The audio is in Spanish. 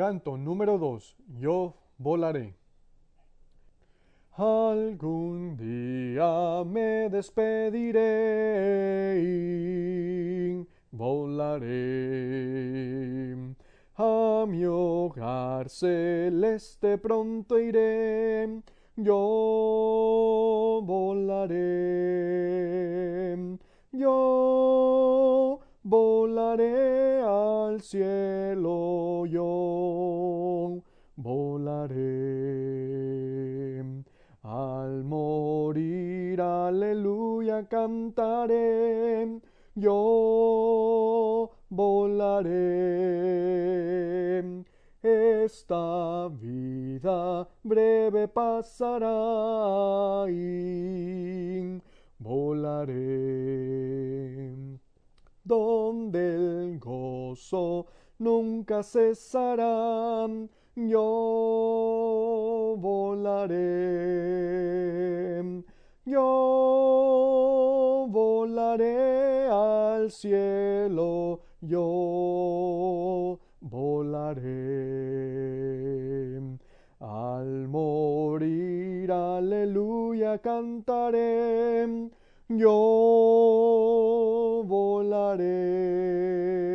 Canto número 2. Yo volaré. Algún día me despediré y volaré. A mi hogar celeste pronto iré. Yo volaré. Yo volaré al cielo. Yo volaré. Al morir, aleluya, cantaré. Yo volaré. Esta vida breve pasará y volaré. Donde el gozo nunca cesará, yo volaré. Yo volaré al cielo, yo volaré. Al morir, aleluya, cantaré. Yo volaré.